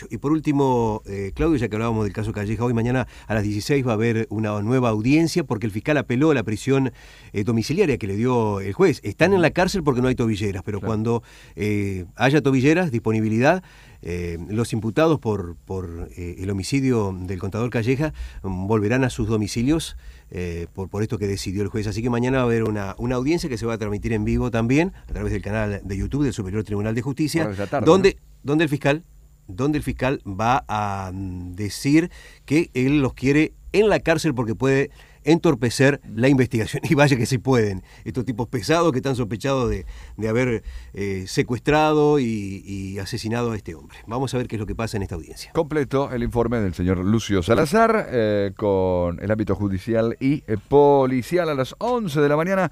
hecho. Y por último, Claudio, ya que hablábamos del caso Calleja, hoy mañana a las 16 va a haber una nueva audiencia porque el fiscal apeló a la prisión domiciliaria que le dio el juez. Están en la cárcel porque no hay tobilleras, pero cuando haya tobilleras, disponibilidad, los imputados por el homicidio del contador Calleja volverán a sus domicilios por esto que decidió el juez. Así que mañana va a haber una audiencia que se va a transmitir en vivo también a través del canal de YouTube del Superior Tribunal de Justicia, donde el fiscal va a decir que él los quiere en la cárcel porque puede entorpecer la investigación. Y vaya que sí pueden. Estos tipos pesados que están sospechados de haber secuestrado y asesinado a este hombre. Vamos a ver qué es lo que pasa en esta audiencia. Completo el informe del señor Lucio Salazar con el ámbito judicial y policial a las 11 de la mañana.